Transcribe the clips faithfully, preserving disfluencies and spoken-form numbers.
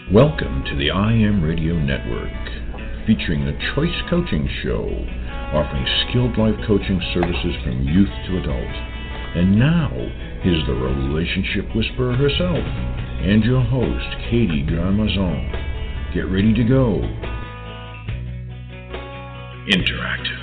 Welcome to the I Am Radio Network, featuring the Choice Coaching Show, offering skilled life coaching services from youth to adult. And now, here's the Relationship Whisperer herself, and your host, Katie Gramazon. Get ready to go. Interactive.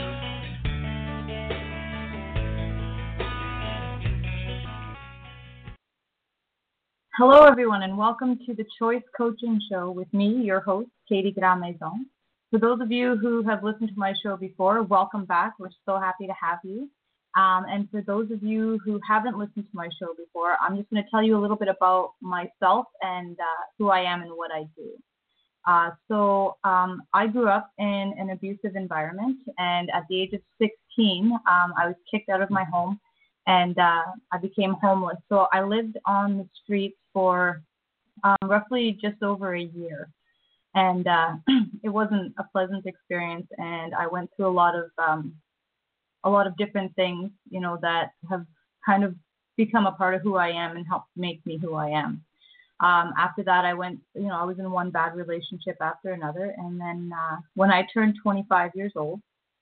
Hello, everyone, and welcome to the Choice Coaching Show with me, your host, Katie Gramazon. For those of you who have listened to my show before, welcome back. We're so happy to have you. Um, and for those of you who haven't listened to my show before, I'm just going to tell you a little bit about myself and uh, who I am and what I do. Uh, so um, I grew up in an abusive environment, and at the age of sixteen, um, I was kicked out of my home, and uh, I became homeless. So I lived on the streets for um, roughly just over a year, and uh, it wasn't a pleasant experience. And I went through a lot of um, a lot of different things, you know, that have kind of become a part of who I am and helped make me who I am. Um, after that, I went, you know, I was in one bad relationship after another, and then uh, when I turned twenty-five years old,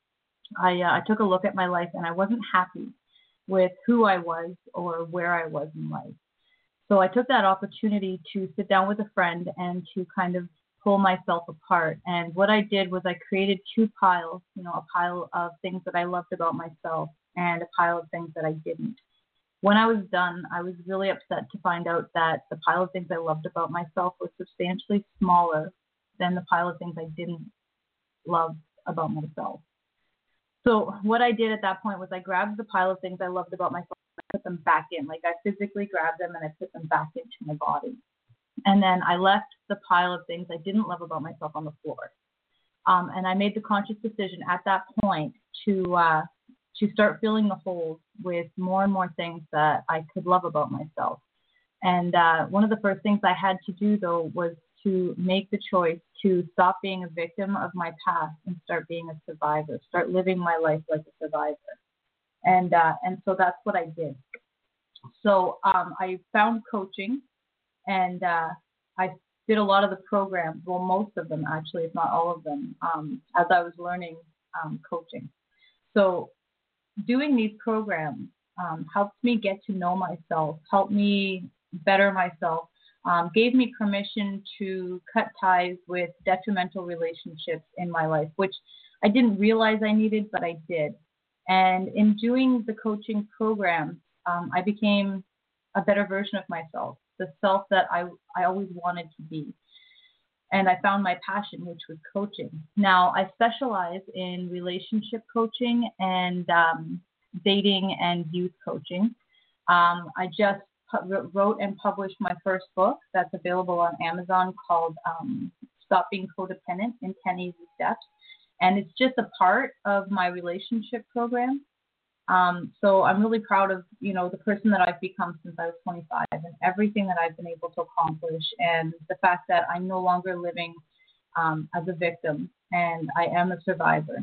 I uh, I took a look at my life, and I wasn't happy with who I was or where I was in life. So I took that opportunity to sit down with a friend and to kind of pull myself apart. And what I did was I created two piles, you know, a pile of things that I loved about myself and a pile of things that I didn't. When I was done, I was really upset to find out that the pile of things I loved about myself was substantially smaller than the pile of things I didn't love about myself. So what I did at that point was I grabbed the pile of things I loved about myself and I put them back in. Like I physically grabbed them and I put them back into my body. And then I left the pile of things I didn't love about myself on the floor. Um, and I made the conscious decision at that point to uh, to start filling the holes with more and more things that I could love about myself. And uh, one of the first things I had to do, though, was to make the choice to stop being a victim of my past and start being a survivor, start living my life like a survivor. And uh, and so that's what I did. So um, I found coaching, and uh, I did a lot of the programs, well, most of them actually, if not all of them, um, as I was learning um, coaching. So doing these programs um, helped me get to know myself, helped me better myself, um, gave me permission to cut ties with detrimental relationships in my life, which I didn't realize I needed, but I did. And in doing the coaching program, um, I became a better version of myself, the self that I, I always wanted to be. And I found my passion, which was coaching. Now, I specialize in relationship coaching and um, dating and youth coaching. Um, I just pu- wrote and published my first book that's available on Amazon called um, Stop Being Codependent in ten Easy Steps. And it's just a part of my relationship program. Um, so I'm really proud of, you know, the person that I've become since I was twenty-five and everything that I've been able to accomplish, and the fact that I'm no longer living um, as a victim and I am a survivor.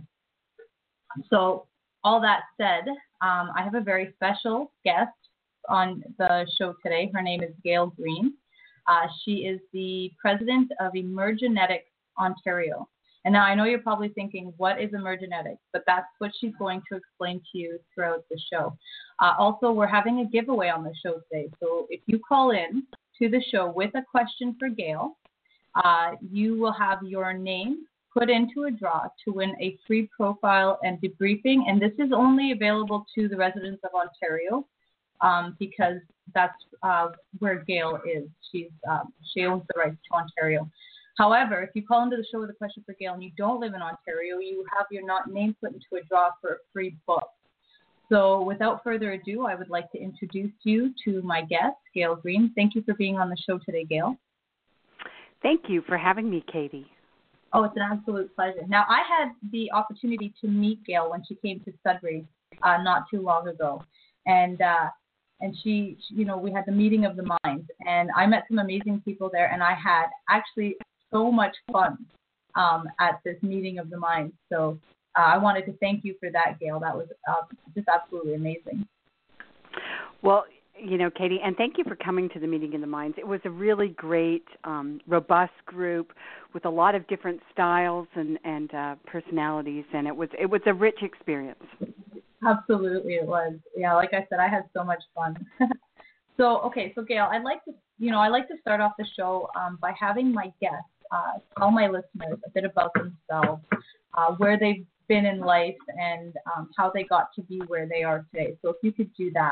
So all that said, um, I have a very special guest on the show today. Her name is Gail Green. Uh, she is the president of Emergenetics Ontario. And now I know you're probably thinking, what is Emergenetics? But that's what she's going to explain to you throughout the show. Uh, also, we're having a giveaway on the show today. So if you call in to the show with a question for Gail, uh, you will have your name put into a draw to win a free profile and debriefing. And this is only available to the residents of Ontario um, because that's uh, where Gail is. She's um, she owns the rights to Ontario. However, if you call into the show with a question for Gail and you don't live in Ontario, you have your not name put into a draw for a free book. So without further ado, I would like to introduce you to my guest, Gail Green. Thank you for being on the show today, Gail. Thank you for having me, Katie. Oh, it's an absolute pleasure. Now, I had the opportunity to meet Gail when she came to Sudbury uh, not too long ago. And uh, and she, you know, we had the meeting of the minds. And I met some amazing people there, and I had actually so much fun um, at this meeting of the minds. So uh, I wanted to thank you for that, Gail. That was uh, just absolutely amazing. Well, you know, Katie, and thank you for coming to the Meeting in the Minds. It was a really great, um, robust group with a lot of different styles and and uh, personalities, and it was it was a rich experience. Absolutely, it was. Yeah, like I said, I had so much fun. So, okay, so Gail, I'd like to, you know, I like to start off the show um, by having my guests uh, tell my listeners a bit about themselves, uh, where they've been in life, and um, how they got to be where they are today. So, if you could do that.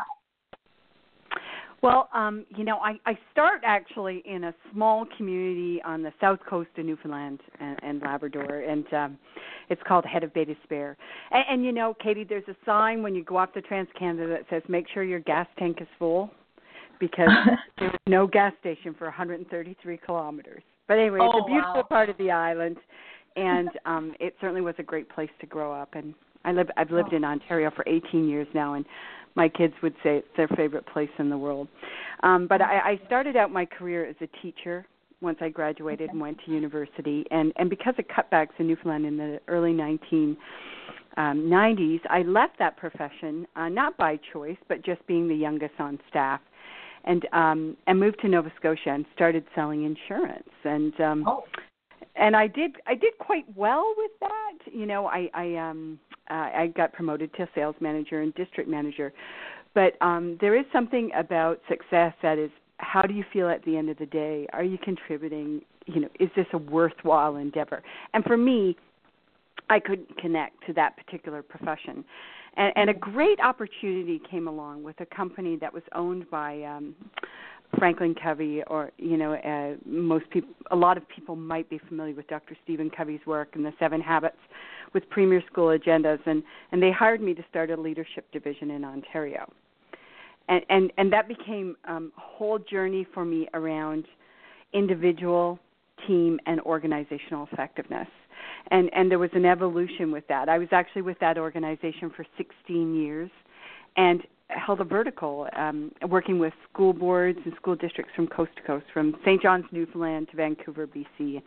Well, um, you know, I, I start actually in a small community on the south coast of Newfoundland and, and Labrador, and um, it's called Head of Bay d'Espoir. And, and, you know, Katie, there's a sign when you go off the Trans-Canada that says, make sure your gas tank is full, because there was no gas station for one hundred thirty-three kilometers. But anyway, oh, it's a beautiful wow. part of the island, and um, it certainly was a great place to grow up. And I live, I've lived oh. in Ontario for eighteen years now, and my kids would say it's their favorite place in the world. Um, but I, I started out my career as a teacher once I graduated okay. and went to university. And, and because of cutbacks in Newfoundland in the early nineteen nineties, I left that profession, uh, not by choice, but just being the youngest on staff. And um, and moved to Nova Scotia and started selling insurance. And um, oh. and I did I did quite well with that. You know, I I um uh, I got promoted to sales manager and district manager. But um, there is something about success that is, how do you feel at the end of the day? Are you contributing? You know, is this a worthwhile endeavor? And for me, I couldn't connect to that particular profession. And, and a great opportunity came along with a company that was owned by um, Franklin Covey, or, you know, uh, most people, a lot of people might be familiar with Doctor Stephen Covey's work and the Seven Habits with Premier School Agendas, and, and they hired me to start a leadership division in Ontario. And, and, and that became um, a whole journey for me around individual, team, and organizational effectiveness. And and there was an evolution with that. I was actually with that organization for sixteen years and held a vertical, um, working with school boards and school districts from coast to coast, from Saint John's, Newfoundland to Vancouver, B C.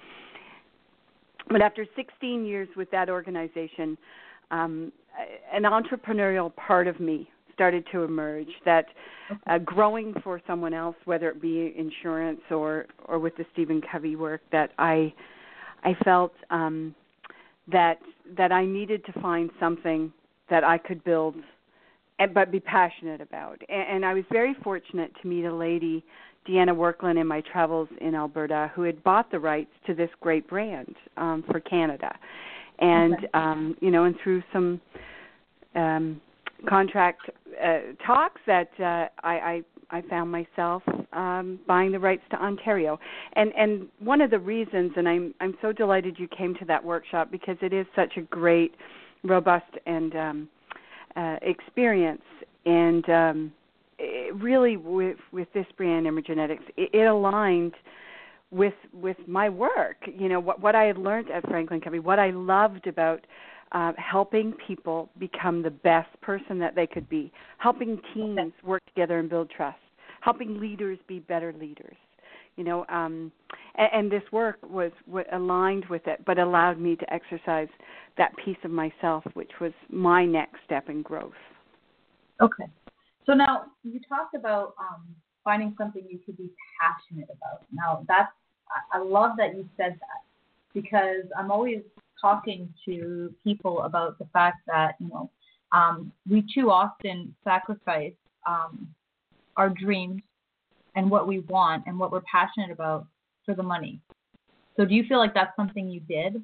But after sixteen years with that organization, um, an entrepreneurial part of me started to emerge, that uh, growing for someone else, whether it be insurance or, or with the Stephen Covey work, that I I felt um, that that I needed to find something that I could build, but be passionate about. And, and I was very fortunate to meet a lady, Deanna Workland, in my travels in Alberta, who had bought the rights to this great brand um, for Canada. And, okay. um, you know, and through some um, contract uh, talks that uh, I, I I found myself um, buying the rights to Ontario. And and one of the reasons, and I'm I'm so delighted you came to that workshop, because it is such a great, robust and um, uh, experience. And um, it really, with with this brand, Emergenetics, it, it aligned with with my work. You know, what what I had learned at Franklin Covey, what I loved about Uh, helping people become the best person that they could be, helping teams work together and build trust, helping leaders be better leaders, you know, um, and, and this work was w- aligned with it, but allowed me to exercise that piece of myself, which was my next step in growth. Okay. So now you talked about um, finding something you could be passionate about. Now that's, I, I love that you said that, because I'm always talking to people about the fact that, you know, um, we too often sacrifice um, our dreams and what we want and what we're passionate about for the money. So do you feel like that's something you did?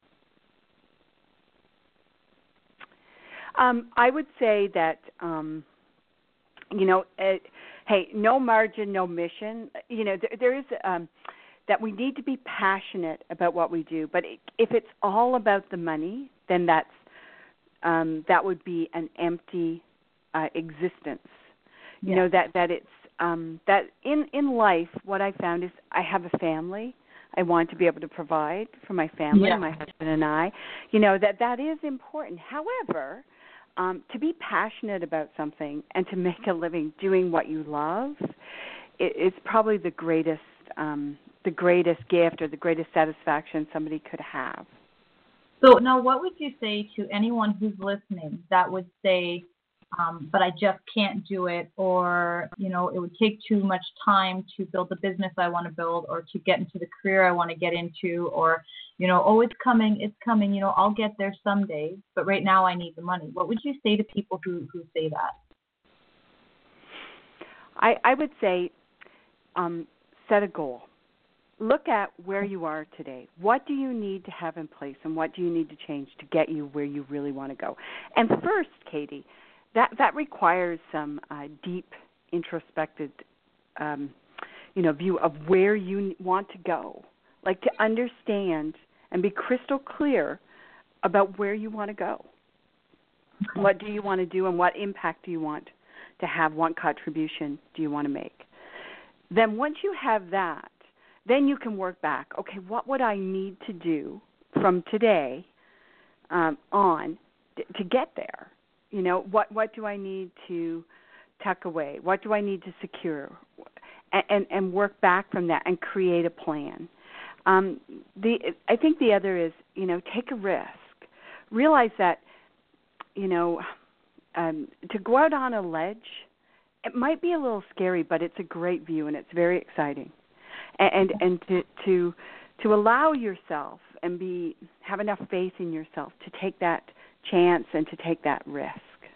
Um, I would say that, um, you know, it, hey, no margin, no mission. You know, there, there is um, that we need to be passionate about what we do. But if it's all about the money, then that's um, that would be an empty uh, existence. You yeah. know, that that it's um, that in in life, what I found is I have a family. I want to be able to provide for my family, yeah. my husband and I. You know, that that is important. However, um, to be passionate about something and to make a living doing what you love, it, it's probably the greatest. Um, the greatest gift or the greatest satisfaction somebody could have. So now what would you say to anyone who's listening that would say, um, but I just can't do it, or, you know, it would take too much time to build the business I want to build, or to get into the career I want to get into, or, you know, oh, it's coming, it's coming, you know, I'll get there someday, but right now I need the money. What would you say to people who, who say that? I, I would say um, set a goal. Look at where you are today. What do you need to have in place, and what do you need to change to get you where you really want to go? And first, Katie, that, that requires some uh, deep, introspective, um, you know, view of where you want to go, like to understand and be crystal clear about where you want to go. What do you want to do, and what impact do you want to have? What contribution do you want to make? Then once you have that, then you can work back. Okay, what would I need to do from today um, on t- to get there? You know, what what do I need to tuck away? What do I need to secure? And and, and work back from that and create a plan. Um, the I think the other is, you know, take a risk. Realize that, you know, um, to go out on a ledge, it might be a little scary, but it's a great view and it's very exciting. And and to, to to allow yourself and be have enough faith in yourself to take that chance and to take that risk.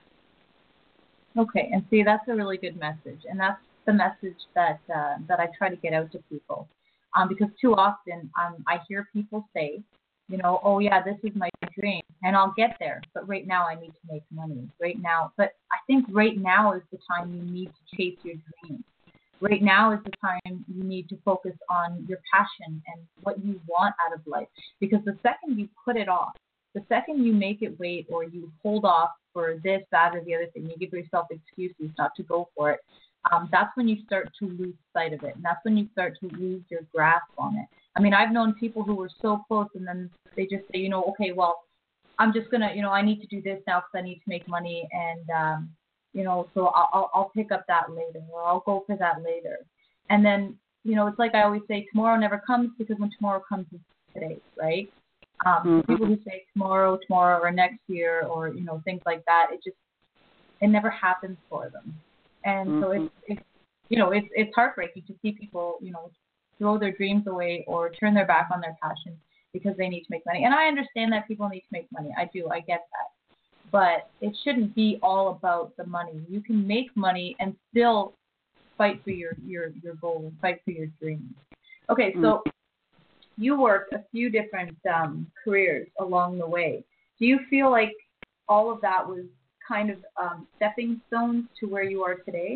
Okay, and see, that's a really good message, and that's the message that uh, that I try to get out to people, um, because too often um, I hear people say, you know, oh yeah, this is my dream, and I'll get there, but right now I need to make money. Right now, but I think right now is the time you need to chase your dreams. Right now is the time you need to focus on your passion and what you want out of life. Because the second you put it off, the second you make it wait, or you hold off for this, that, or the other thing, you give yourself excuses not to go for it, um, that's when you start to lose sight of it. And that's when you start to lose your grasp on it. I mean, I've known people who were so close, and then they just say, you know, okay, well, I'm just going to, you know, I need to do this now because I need to make money, and, um, you know, so I'll, I'll pick up that later, or I'll go for that later. And then, you know, it's like I always say, tomorrow never comes, because when tomorrow comes, it's today, right? Um, mm-hmm. So people who say tomorrow, tomorrow, or next year, or, you know, things like that, it just, it never happens for them. And mm-hmm. so it's, it's, you know, it's, it's heartbreaking to see people, you know, throw their dreams away or turn their back on their passion because they need to make money. And I understand that people need to make money. I do. I get that. But it shouldn't be all about the money. You can make money and still fight for your, your, your goal and fight for your dreams. Okay, so you worked a few different um, careers along the way. Do you feel like all of that was kind of um, stepping stones to where you are today?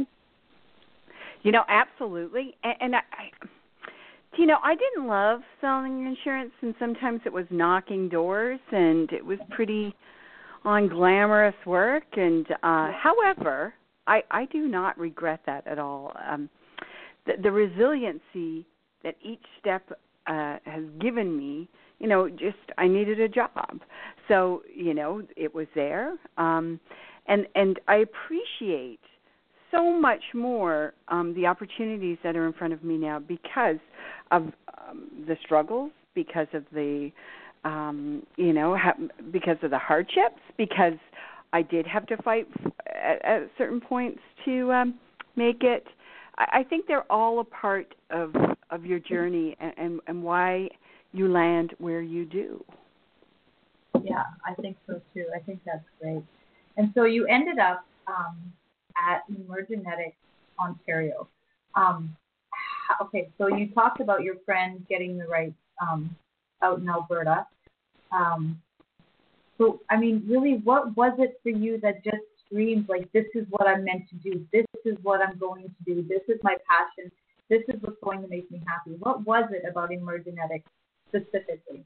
You know, absolutely. And, and I, I, you know, I didn't love selling insurance, and sometimes it was knocking doors, and it was pretty on glamorous work, and uh, however, I, I do not regret that at all. Um, the, the resiliency that each step uh, has given me, you know, just I needed a job, so you know it was there, um, and and I appreciate so much more um, the opportunities that are in front of me now because of um, the struggles, because of the Um, you know, ha- because of the hardships, because I did have to fight at, at certain points to um, make it. I, I think they're all a part of of your journey and, and, and why you land where you do. Yeah, I think so too. I think that's great. And so you ended up um, at Emergenetics Ontario. Um, okay, so you talked about your friend getting the rights um, out in Alberta. Um, so, I mean, really, what was it for you that just screamed, like, this is what I'm meant to do, this is what I'm going to do, this is my passion, this is what's going to make me happy? What was it about Emergenetics specifically?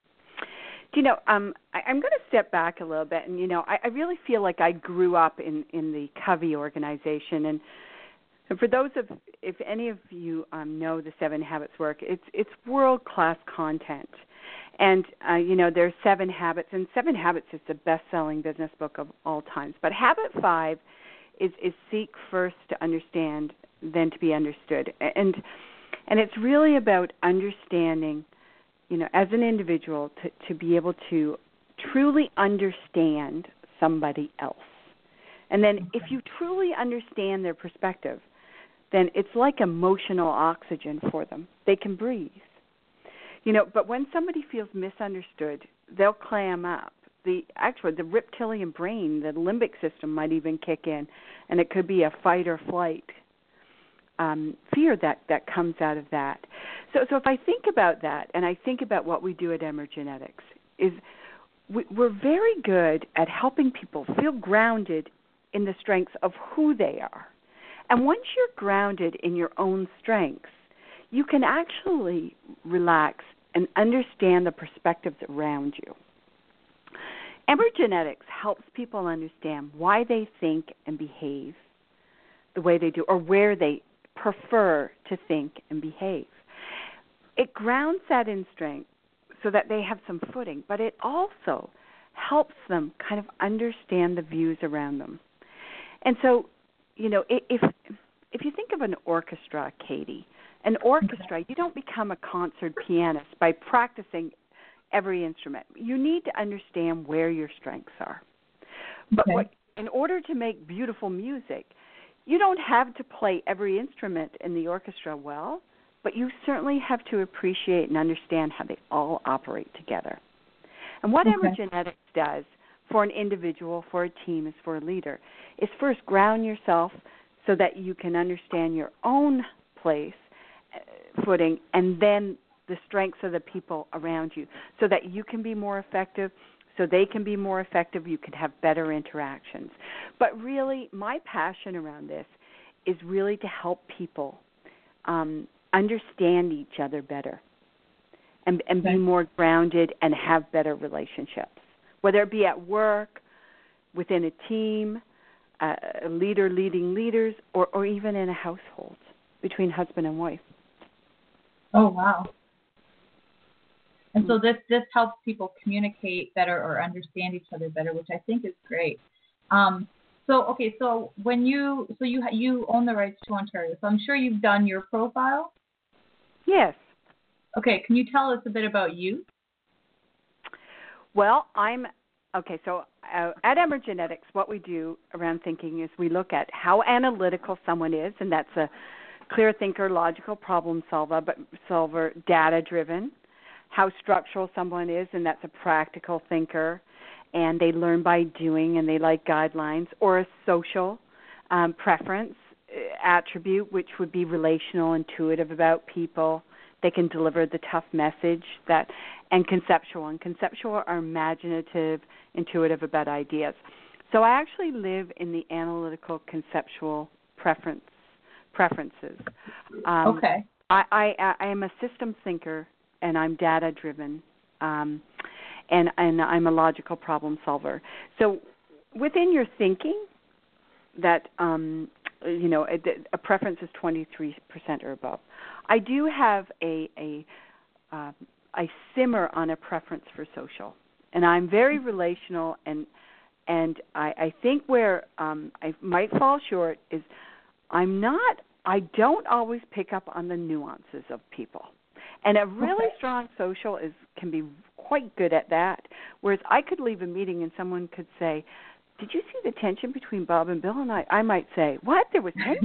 You know, um, I, I'm going to step back a little bit, and, you know, I, I really feel like I grew up in, in the Covey organization, and And for those of, if any of you um, know the Seven Habits work, it's it's world-class content. And, uh, you know, there's Seven Habits, and Seven Habits is the best-selling business book of all times. But Habit Five is, is seek first to understand, then to be understood. And and it's really about understanding, you know, as an individual, to, to be able to truly understand somebody else. And then if you truly understand their perspective, then it's like emotional oxygen for them. They can breathe. You know, but when somebody feels misunderstood, they'll clam up. The actually the reptilian brain, the limbic system might even kick in, and it could be a fight or flight um, fear that, that comes out of that. So, so if I think about that, and I think about what we do at Emergenetics, is we, we're very good at helping people feel grounded in the strengths of who they are. And once you're grounded in your own strengths, you can actually relax and understand the perspectives around you. Emergenetics helps people understand why they think and behave the way they do, or where they prefer to think and behave. It grounds that in strength so that they have some footing, but it also helps them kind of understand the views around them. And so, you know, if if you think of an orchestra, Katie, an orchestra, you don't become a concert pianist by practicing every instrument. You need to understand where your strengths are. But okay. what, in order to make beautiful music, you don't have to play every instrument in the orchestra well, but you certainly have to appreciate and understand how they all operate together. And what okay. Emergenetics does for an individual, for a team, is for a leader, is first ground yourself so that you can understand your own place, uh, footing, and then the strengths of the people around you so that you can be more effective, so they can be more effective, you can have better interactions. But really, my passion around this is really to help people um, understand each other better and, and be more grounded and have better relationships, whether it be at work, within a team, uh, a leader leading leaders, or, or even in a household between husband and wife. Oh, wow. And so this, this helps people communicate better or understand each other better, which I think is great. Um, so, okay, so when you, so you you own the rights to Ontario, so I'm sure you've done your profile? Yes. Okay, can you tell us a bit about you? Well, I'm, okay, so uh, at Emergenetics, what we do around thinking is we look at how analytical someone is, and that's a clear thinker, logical problem solver, but solver, data-driven. How structural someone is, and that's a practical thinker, and they learn by doing, and they like guidelines, or a social um, preference attribute, which would be relational, intuitive about people. They can deliver the tough message, that, and conceptual. And conceptual are imaginative, intuitive about ideas. So I actually live in the analytical, conceptual preference preferences. Um, okay. I, I, I am a systems thinker, and I'm data-driven, um, and, and I'm a logical problem solver. So within your thinking, that, um, you know, a, a preference is twenty-three percent or above. I do have a, a, uh, I simmer on a preference for social, and I'm very relational, and and I, I think where um, I might fall short is I'm not, I don't always pick up on the nuances of people. And a really okay. strong social is can be quite good at that, whereas I could leave a meeting and someone could say, did you see the tension between Bob and Bill? And I, I might say, what? There was tension?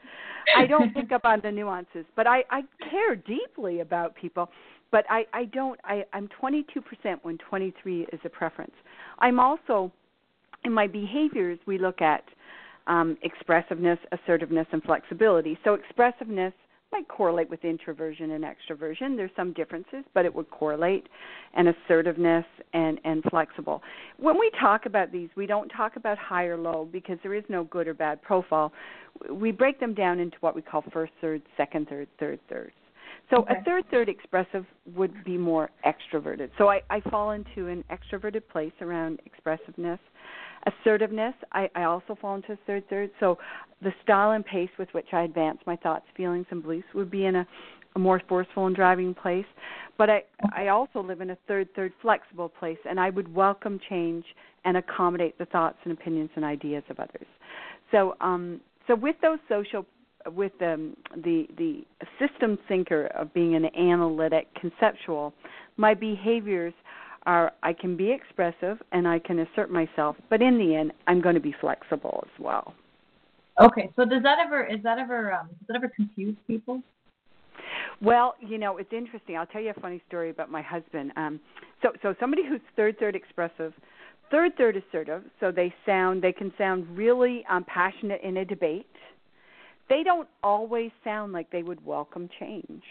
I don't pick up on the nuances, but I, I care deeply about people, but I, I don't, I, I'm twenty-two percent when twenty-three is a preference. I'm also, in my behaviors, we look at um, expressiveness, assertiveness, and flexibility. So expressiveness might correlate with introversion and extroversion. There's some differences, but it would correlate, and assertiveness and, and flexible. When we talk about these, we don't talk about high or low because there is no good or bad profile. We break them down into what we call first third, second third, third thirds. So okay. a third third expressive would be more extroverted. So I, I fall into an extroverted place around expressiveness. Assertiveness, I, I also fall into a third third. So the style and pace with which I advance my thoughts, feelings, and beliefs would be in a, a more forceful and driving place. But I, I also live in a third third flexible place, and I would welcome change and accommodate the thoughts and opinions and ideas of others. So um, so with those social, with um, the the system thinker of being an analytic conceptual, my behaviors are I can be expressive and I can assert myself, but in the end, I'm going to be flexible as well. Okay, so does that ever is that ever um, does that ever confuse people? Well, you know, it's interesting. I'll tell you a funny story about my husband. Um, so, so somebody who's third third expressive, third third assertive. So they sound they can sound really um, passionate in a debate. They don't always sound like they would welcome change.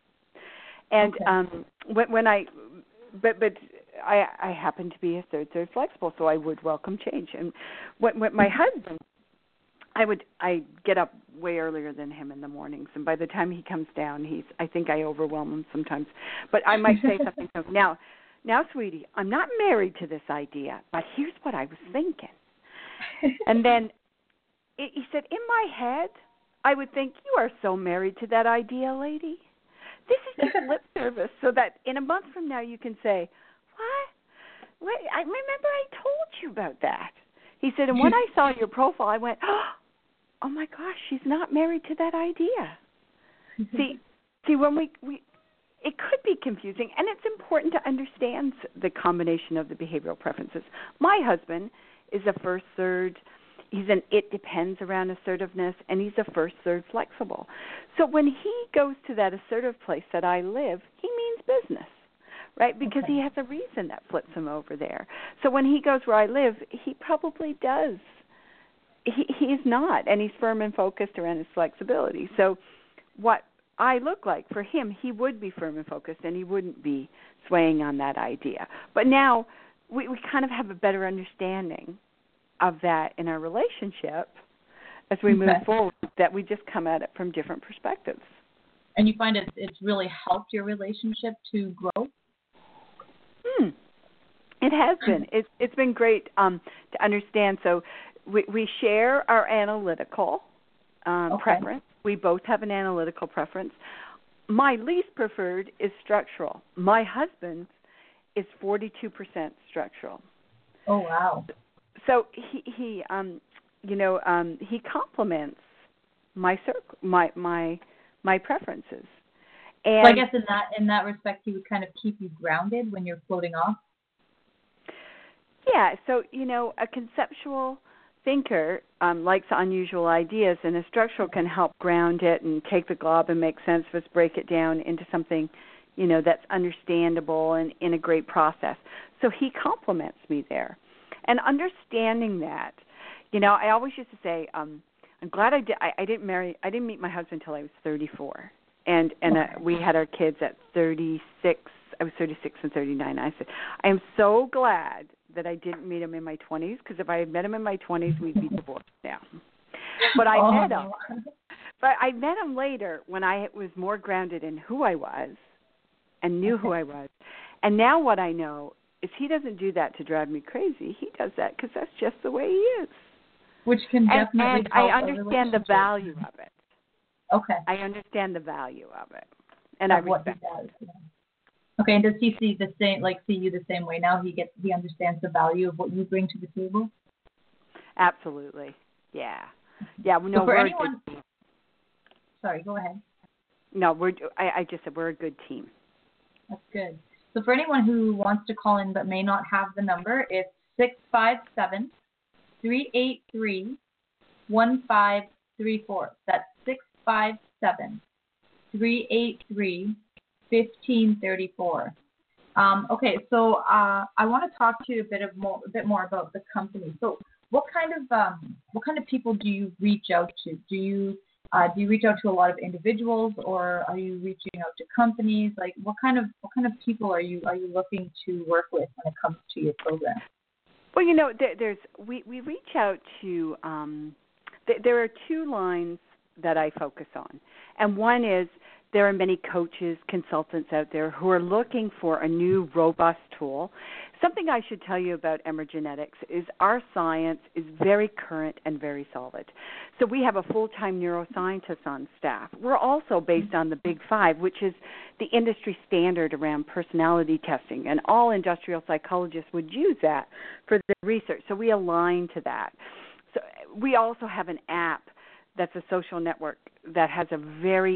And okay. um, when, when I, but but I I happen to be a third third flexible, so I would welcome change. And when, when my husband. I would I get up way earlier than him in the mornings, and by the time he comes down, he's I think I overwhelm him sometimes. But I might say something to him. Now, now, sweetie, I'm not married to this idea, but here's what I was thinking. And then it, he said, in my head, I would think, you are so married to that idea, lady. This is just lip service, so that in a month from now you can say, what? Wait, I remember I told you about that. He said, and when I saw your profile, I went, oh my gosh, she's not married to that idea. see, see, when we, we, it could be confusing, and it's important to understand the combination of the behavioral preferences. My husband is a first third. He's an it depends around assertiveness, and he's a first third flexible. So when he goes to that assertive place that I live, he means business. Right, because okay. he has a reason that flips him over there. So when he goes where I live, he probably does. He he's not, and he's firm and focused around his flexibility. So what I look like for him, he would be firm and focused, and he wouldn't be swaying on that idea. But now we, we kind of have a better understanding of that in our relationship as we okay. move forward, that we just come at it from different perspectives. And you find it, it's really helped your relationship to grow? Hmm. It has been. It's it's been great um, to understand. So we we share our analytical um, okay. preference. We both have an analytical preference. My least preferred is structural. My husband's is forty-two percent structural. Oh wow! So he he um you know um he complements my circle my my my preferences. And so I guess in that in that respect, he would kind of keep you grounded when you're floating off. Yeah, so you know, a conceptual thinker um, likes unusual ideas, and a structural can help ground it and take the glob and make sense of it, break it down into something, you know, that's understandable and in a great process. So he complements me there, and understanding that, you know, I always used to say, um, I'm glad I did. I, I didn't marry. I didn't meet my husband until I was thirty-four. And and uh, we had our kids at thirty-six. I was thirty-six and thirty-nine. I said, I am so glad that I didn't meet him in my twenties, because if I had met him in my twenties, we'd be divorced now. But I oh, met him. But I met him later when I was more grounded in who I was and knew okay. who I was. And now what I know is he doesn't do that to drive me crazy. He does that because that's just the way he is. Which can definitely and, and help I understand the value of it. Okay. I understand the value of it, and of I respect what he does. Yeah. Okay, and does he see the same, like see you the same way now? He gets, he understands the value of what you bring to the table. Absolutely. Yeah. Yeah. No, so for we're anyone. a good team. Sorry, go ahead. No, we're. I, I just said we're a good team. That's good. So for anyone who wants to call in but may not have the number, it's six five seven, three eight three, one five three four. That's six five seven, three eight three, fifteen thirty four. Um, okay, so uh, I want to talk to you a bit of more, a bit more about the company. So, what kind of um, what kind of people do you reach out to? Do you uh, do you reach out to a lot of individuals, or are you reaching out to companies? Like, what kind of what kind of people are you are you looking to work with when it comes to your program? Well, you know, there, there's we, we reach out to um, th- there are two lines that I focus on, and one is there are many coaches, consultants out there who are looking for a new, robust tool. Something I should tell you about Emergenetics is our science is very current and very solid. So we have a full-time neuroscientist on staff. We're also based on the Big Five, which is the industry standard around personality testing, and all industrial psychologists would use that for their research. So we align to that. So we also have an app that's a social network that has a very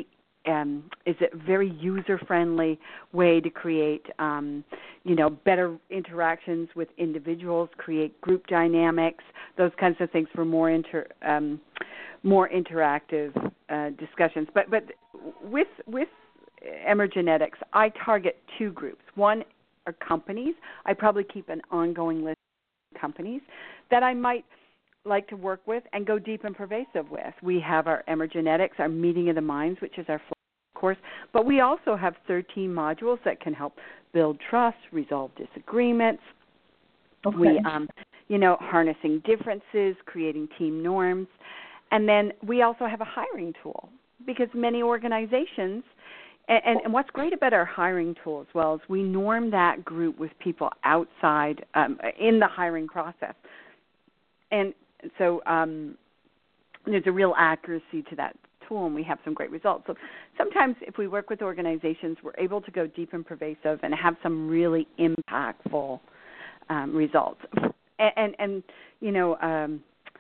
um, is a very user-friendly way to create, um, you know, better interactions with individuals, create group dynamics, those kinds of things for more inter, um, more interactive uh, discussions. But but with with Emergenetics, I target two groups. One are companies. I probably keep an ongoing list of companies that I might like to work with and go deep and pervasive with. We have our Emergenetics, our Meeting of the Minds, which is our course, but we also have thirteen modules that can help build trust, resolve disagreements. Okay. We, um, you know, harnessing differences, creating team norms, and then we also have a hiring tool because many organizations. And, and what's great about our hiring tool as well is we norm that group with people outside um, in the hiring process. And so um, there's a real accuracy to that tool, and we have some great results. So sometimes if we work with organizations, we're able to go deep and pervasive and have some really impactful um, results. And, and, and, you know, um,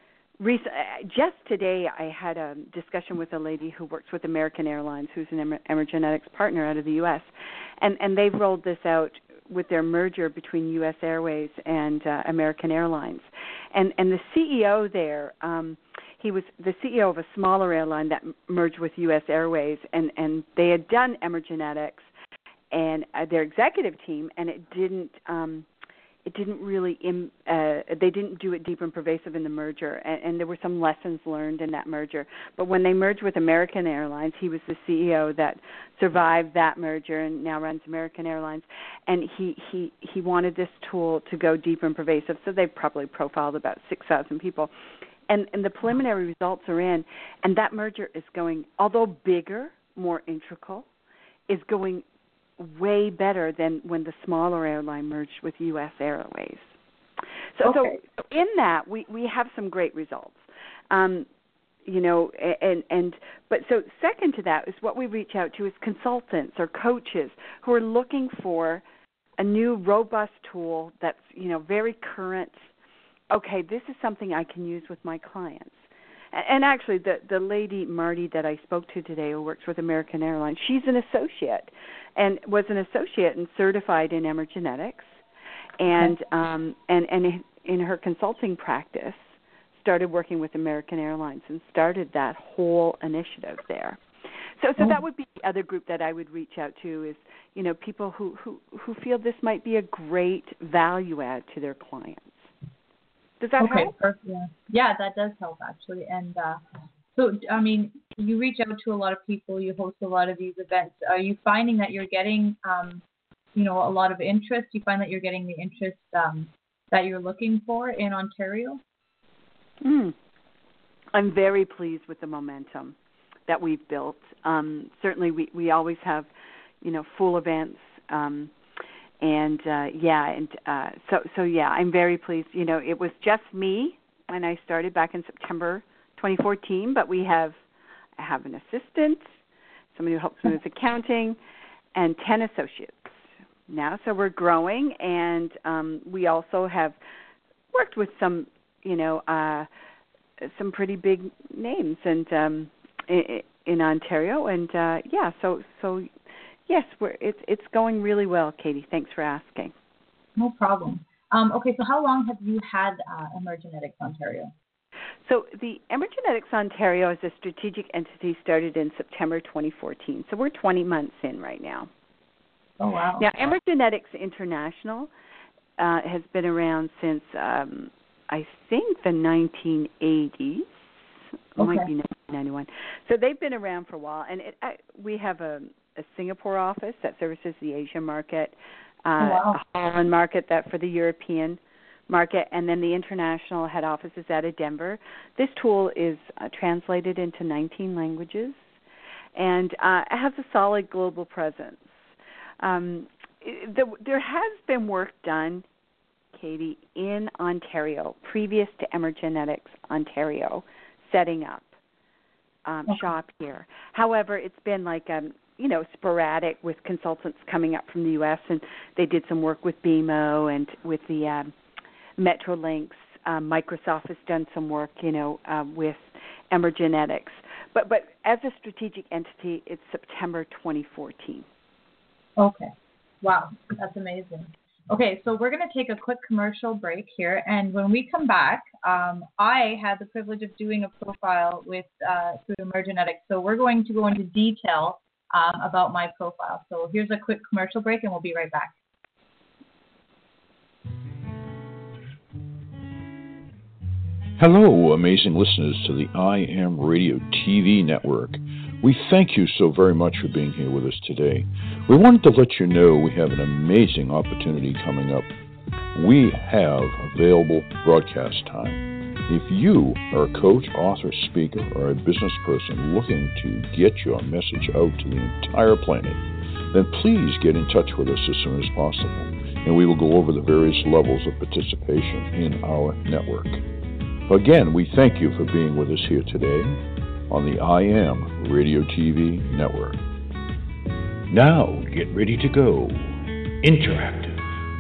just today I had a discussion with a lady who works with American Airlines, who's an Emergenetics partner out of the U S, and, and they've rolled this out with their merger between U S Airways and uh, American Airlines. And, and the C E O there, um, he was the C E O of a smaller airline that merged with U S Airways, and, and they had done Emergenetics and uh, their executive team, and it didn't um, it didn't really Im, uh, they didn't do it deep and pervasive in the merger, and, and there were some lessons learned in that merger. But when they merged with American Airlines, he was the C E O that survived that merger and now runs American Airlines, and he he he wanted this tool to go deep and pervasive. So they probably profiled about six thousand people. And, and the preliminary results are in, and that merger is going, although bigger, more integral, is going way better than when the smaller airline merged with U S Airways. So, okay. so in that, we, we have some great results. Um, you know, and, and but so second to that is what we reach out to is consultants or coaches who are looking for a new robust tool that's, you know, very current. Okay, this is something I can use with my clients. And actually, the, the lady, Marty, that I spoke to today who works with American Airlines, she's an associate and was an associate and certified in Emergenetics. And, okay. um, and, and in her consulting practice, started working with American Airlines and started that whole initiative there. So, so that would be the other group that I would reach out to is, you know, people who, who, who feel this might be a great value add to their clients. Does that okay, help? Perfect. Yeah, that does help actually. And uh, so, I mean, you reach out to a lot of people, you host a lot of these events. Are you finding that you're getting, um, you know, a lot of interest? You find that you're getting the interest um, that you're looking for in Ontario? Mm. I'm very pleased with the momentum that we've built. Um, certainly, we, we always have, you know, full events. Um, And, uh, yeah, and uh, so, so, yeah, I'm very pleased. You know, it was just me when I started back in September twenty fourteen, but we have I have an assistant, somebody who helps me with accounting, and ten associates now. So we're growing, and um, we also have worked with some, you know, uh, some pretty big names and um, in, in Ontario. And, uh, yeah, so so. Yes, we're, it's it's going really well, Katie. Thanks for asking. No problem. Um, okay, so how long have you had uh, Emergenetics Ontario? So the Emergenetics Ontario as a strategic entity started in September twenty fourteen. So we're twenty months in right now. Oh, wow. Now, Emergenetics International uh, has been around since, um, I think, the nineteen eighties. It okay. might be nineteen ninety-one. So they've been around for a while. And it, I, we have a... a Singapore office that services the Asian market, uh, oh, wow. a Holland market that for the European market, and then the international head office is out of Denver. This tool is uh, translated into nineteen languages and uh, has a solid global presence. Um, the, there has been work done, Katie, in Ontario, previous to Emergenetics Ontario, setting up um, okay. shop here. However, it's been like um, you know, sporadic with consultants coming up from the U S, and they did some work with B M O and with the um, Metrolinx. Um, Microsoft has done some work, you know, uh, with Emergenetics. but but as a strategic entity, it's September twenty fourteen. Okay. Wow, that's amazing. Okay, so we're going to take a quick commercial break here, and when we come back, um, I had the privilege of doing a profile with uh, through Emergenetics, so we're going to go into detail um, about my profile. So here's a quick commercial break, and we'll be right back. Hello, amazing listeners to the I Am Radio T V network. We thank you so very much for being here with us today. We wanted to let you know we have an amazing opportunity coming up. We have available broadcast time. If you are a coach, author, speaker, or a business person looking to get your message out to the entire planet, then please get in touch with us as soon as possible, and we will go over the various levels of participation in our network. Again, we thank you for being with us here today on the I Am Radio T V network. Now, get ready to go interactive.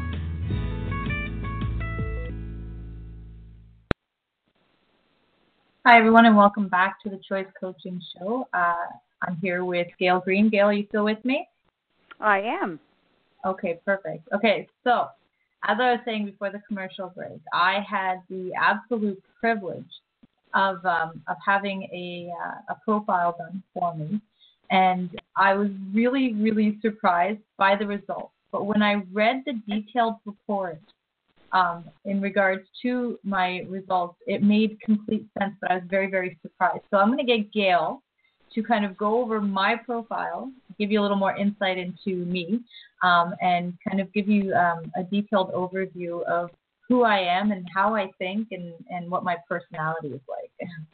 Hi, everyone, and welcome back to the Choice Coaching Show. Uh, I'm here with Gail Green. Gail, are you still with me? I am. Okay, perfect. Okay, so as I was saying before the commercial break, I had the absolute privilege of um, of having a uh, a profile done for me, and I was really, really surprised by the results. But when I read the detailed report um, in regards to my results, it made complete sense, but I was very, very surprised. So I'm going to get Gail to kind of go over my profile, give you a little more insight into me, um, and kind of give you um, a detailed overview of who I am and how I think and, and what my personality is like.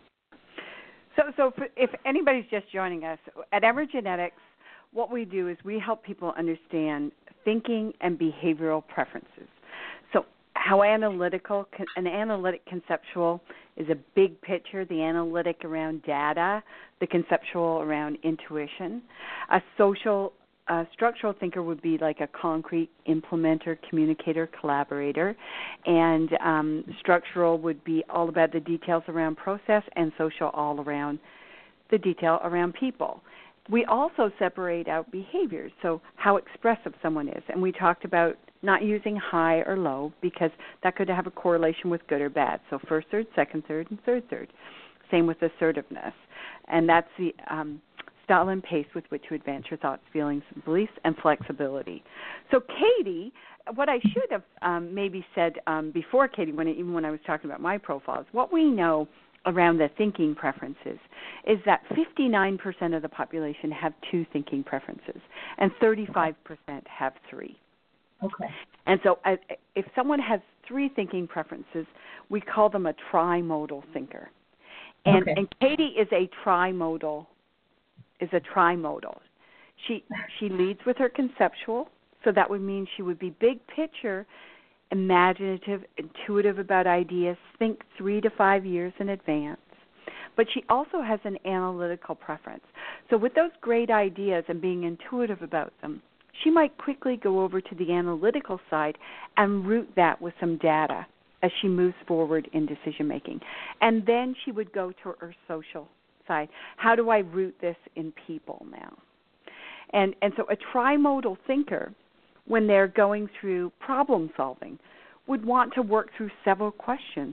So, so if anybody's just joining us, at Emergenetics, what we do is we help people understand thinking and behavioral preferences. So how analytical, an analytic conceptual is a big picture, the analytic around data, the conceptual around intuition. A social A structural thinker would be like a concrete implementer, communicator, collaborator, and um, structural would be all about the details around process, and social all around the detail around people. We also separate out behaviors, so how expressive someone is, and we talked about not using high or low because that could have a correlation with good or bad. So first third, second third, and third third. Same with assertiveness, and that's the um, style and pace with which to advance your thoughts, feelings, beliefs, and flexibility. So, Katie, what I should have um, maybe said um, before, Katie, when even when I was talking about my profiles, what we know around the thinking preferences is that fifty-nine percent of the population have two thinking preferences, and thirty-five percent have three. Okay. And so, uh, if someone has three thinking preferences, we call them a trimodal thinker. And, okay. and Katie is a trimodal. Is a trimodal. She she leads with her conceptual, so that would mean she would be big picture, imaginative, intuitive about ideas, think three to five years in advance. But she also has an analytical preference. So with those great ideas and being intuitive about them, she might quickly go over to the analytical side and root that with some data as she moves forward in decision making. And then she would go to her social side. How do I root this in people now? And and so a trimodal thinker, when they're going through problem solving, would want to work through several questions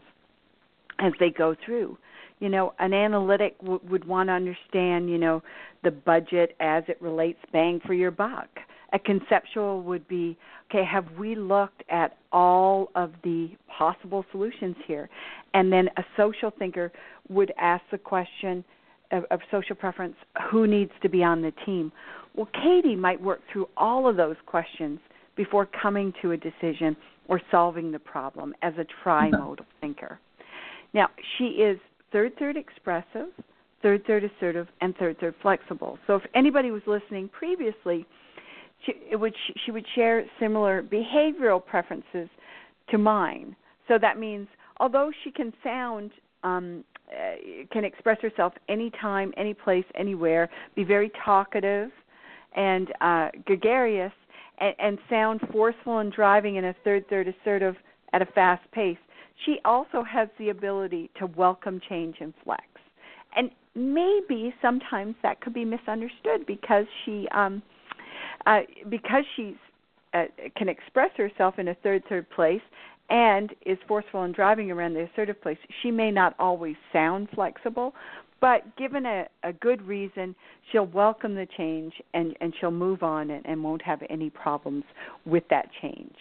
as they go through. You know, an analytic w- would want to understand, you know, the budget as it relates bang for your buck. A conceptual would be, okay, have we looked at all of the possible solutions here? And then a social thinker would ask the question of, of social preference, who needs to be on the team? Well, Katie might work through all of those questions before coming to a decision or solving the problem as a trimodal thinker. Now, she is third-third expressive, third-third assertive, and third-third flexible. So if anybody was listening previously, she, it would, she would share similar behavioral preferences to mine. So that means although she can sound, um, uh, can express herself anytime, any place, anywhere, be very talkative and uh, gregarious, and, and sound forceful and driving in a third-third assertive at a fast pace, she also has the ability to welcome change and flex. And maybe sometimes that could be misunderstood because she um, uh, because she's uh, can express herself in a third third place and is forceful in driving around the assertive place. She may not always sound flexible, but given a, a good reason, she'll welcome the change and, and she'll move on and, and won't have any problems with that change.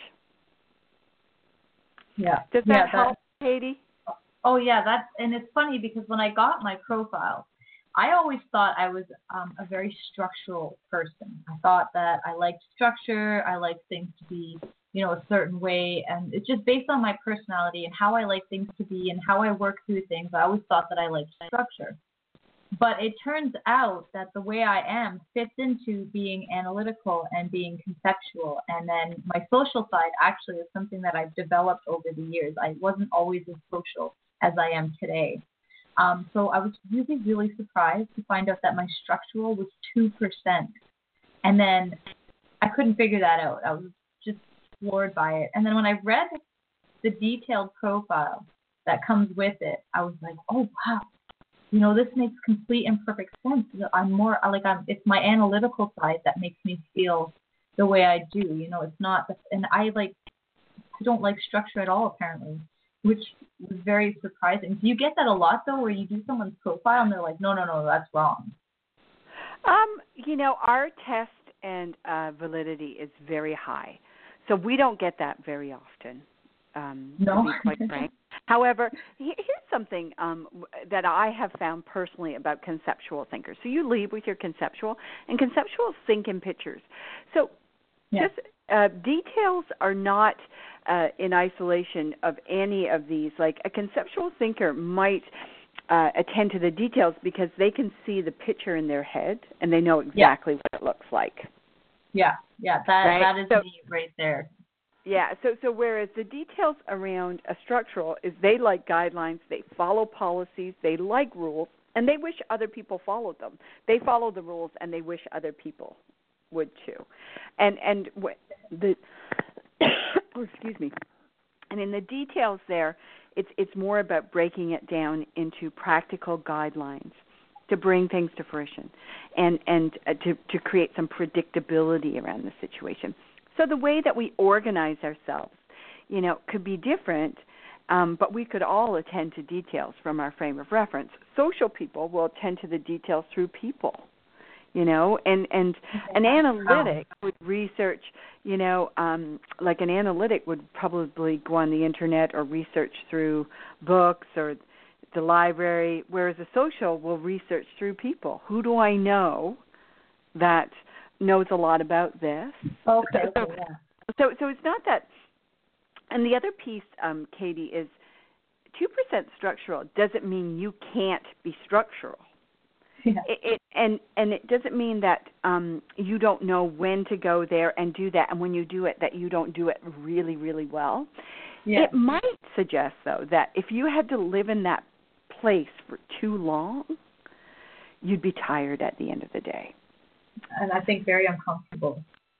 Yeah. Does that yeah, help, that, Katie? Oh, yeah. That's and it's funny because when I got my profile, I always thought I was um, a very structural person. I thought that I liked structure. I liked things to be, you know, a certain way. And it's just based on my personality and how I like things to be and how I work through things. I always thought that I liked structure. But it turns out that the way I am fits into being analytical and being conceptual. And then my social side actually is something that I've developed over the years. I wasn't always as social as I am today. Um, so I was really, really surprised to find out that my structural was two percent. And then I couldn't figure that out. I was just floored by it. And then when I read the detailed profile that comes with it, I was like, oh, wow. You know, this makes complete and perfect sense. I'm more like I'm. It's my analytical side that makes me feel the way I do. You know, it's not. And I like. I don't like structure at all, apparently, which was very surprising. Do you get that a lot though, where you do someone's profile and they're like, no, no, no, that's wrong? Um, you know, our test and uh, validity is very high, so we don't get that very often. Um, no. To be quite frank. However, here's something um, that I have found personally about conceptual thinkers. So you lead with your conceptual, and conceptuals think in pictures. So yeah. just uh, details are not uh, in isolation of any of these. Like a conceptual thinker might uh, attend to the details because they can see the picture in their head, and they know exactly yeah. what it looks like. Yeah, yeah, that right? that is so, me right there. Yeah, so so whereas the details around a structural is they like guidelines, they follow policies, they like rules, and they wish other people followed them. They follow the rules, and they wish other people would too. And and the oh, excuse me. And in the details there, it's it's more about breaking it down into practical guidelines to bring things to fruition, and and uh, to to create some predictability around the situation. So the way that we organize ourselves, you know, could be different, um, but we could all attend to details from our frame of reference. Social people will attend to the details through people, you know, and, and an analytic would research, you know, um, like an analytic would probably go on the internet or research through books or the library, whereas a social will research through people. Who do I know that knows a lot about this? Okay, so, okay, yeah. So, so it's not that. And the other piece, um, Katie, is two percent structural doesn't mean you can't be structural. Yeah. It, it, and and it doesn't mean that um, you don't know when to go there and do that, and when you do it, that you don't do it really, really well. Yeah. It might suggest, though, that if you had to live in that place for too long, you'd be tired at the end of the day. And I think very uncomfortable.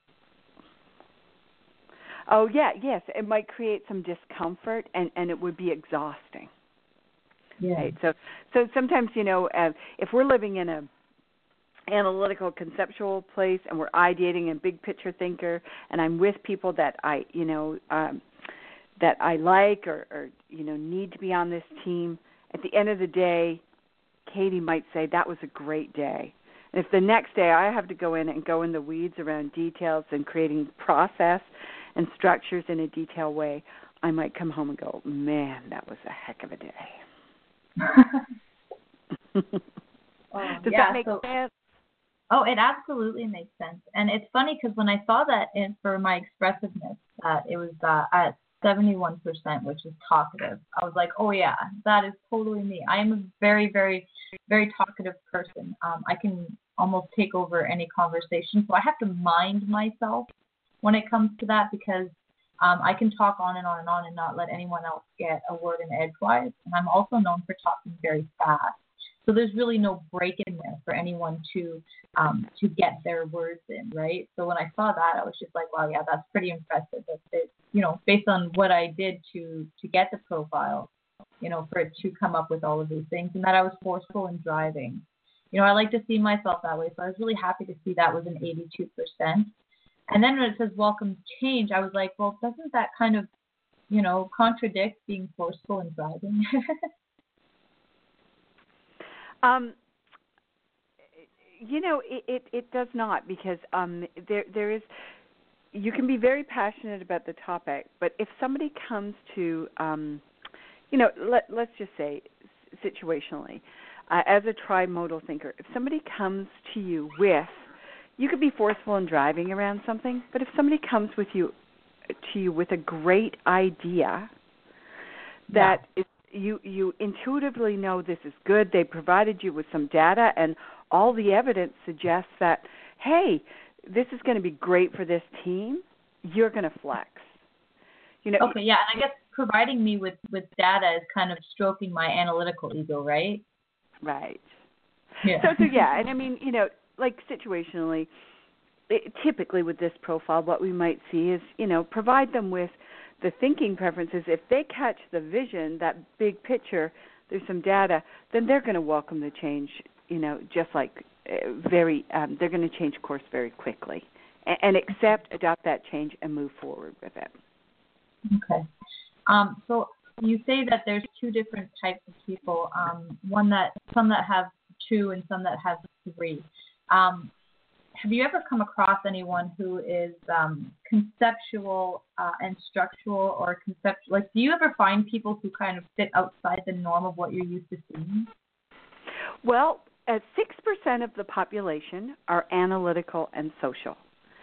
Oh, yeah, yes. It might create some discomfort, and, and it would be exhausting. Yeah. Right? So so sometimes, you know, uh, if we're living in a analytical, conceptual place and we're ideating and big picture thinker, and I'm with people that I, you know, um, that I like or, or, you know, need to be on this team, at the end of the day, Katie might say, that was a great day. And if the next day I have to go in and go in the weeds around details and creating process and structures in a detailed way, I might come home and go, man, that was a heck of a day. oh, Does yeah, that make so, sense? Oh, it absolutely makes sense. And it's funny because when I saw that in, for my expressiveness, that it was uh, at seventy-one percent, which is talkative, I was like, oh, yeah, that is totally me. I am a very, very, very talkative person. Um, I can almost take over any conversation. So I have to mind myself when it comes to that because um, I can talk on and on and on and not let anyone else get a word in edgewise. And I'm also known for talking very fast. So there's really no break in there for anyone to um, to get their words in, right? So when I saw that, I was just like, wow, yeah, that's pretty impressive. That's it. You know, based on what I did to to get the profile, you know, for it to come up with all of these things, and that I was forceful in driving. You know, I like to see myself that way, so I was really happy to see that was an eighty-two percent. And then when it says welcome change, I was like, well, doesn't that kind of, you know, contradict being forceful in driving? um, you know, it, it, it does not, because um, there there is, you can be very passionate about the topic, but if somebody comes to, um, you know, let, let's just say situationally, uh, as a trimodal thinker, if somebody comes to you with, you could be forceful in driving around something, but if somebody comes with you to you with a great idea that yeah. is, you you intuitively know this is good, they provided you with some data, and all the evidence suggests that, hey, this is going to be great for this team, you're going to flex. You know. Okay, yeah, and I guess providing me with, with data is kind of stroking my analytical ego, right? Right. Yeah. So, so yeah, and I mean, you know, like situationally, it, typically with this profile, what we might see is, you know, provide them with the thinking preferences. If they catch the vision, that big picture, there's some data, then they're going to welcome the change, you know, just like uh, very, um, they're going to change course very quickly and, and accept, adopt that change, and move forward with it. Okay. Um, so you say that there's two different types of people, um, one that, some that have two and some that have three. Um, have you ever come across anyone who is um, conceptual uh, and structural, or conceptual? Like, do you ever find people who kind of fit outside the norm of what you're used to seeing? Well, uh, six percent of the population are analytical and social.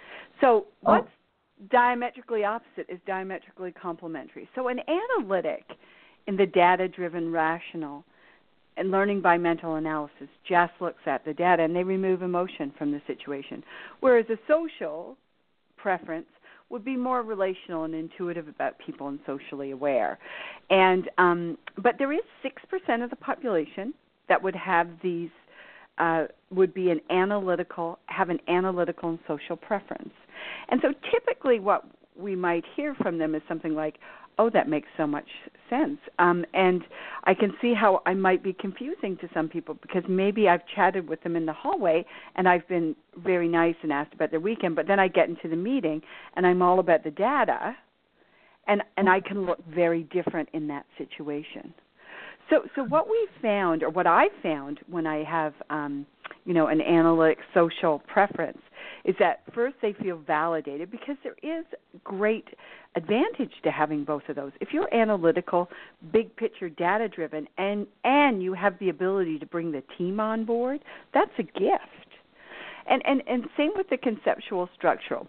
So what's oh. diametrically opposite is diametrically complementary. So an analytic in the data-driven rational and learning by mental analysis just looks at the data and they remove emotion from the situation, whereas a social preference would be more relational and intuitive about people and socially aware. And um, but there is six percent of the population that would have these, uh, would be an analytical, have an analytical and social preference. And so typically what we might hear from them is something like, oh, that makes so much sense. Um, and I can see how I might be confusing to some people, because maybe I've chatted with them in the hallway and I've been very nice and asked about their weekend, but then I get into the meeting and I'm all about the data, and, and I can look very different in that situation. So so what we found, or what I found when I have, um, you know, an analytic social preference, is that first they feel validated, because there is great advantage to having both of those. If you're analytical, big picture, data driven, and and you have the ability to bring the team on board, that's a gift. And and and same with the conceptual structural.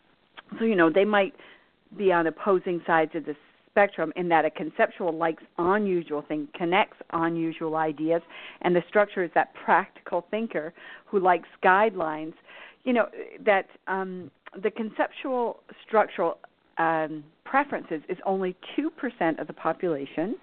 So, you know, they might be on opposing sides of the spectrum, in that a conceptual likes unusual things, connects unusual ideas, and the structure is that practical thinker who likes guidelines. You know, that um, the conceptual structural um, preferences is only two percent of the population,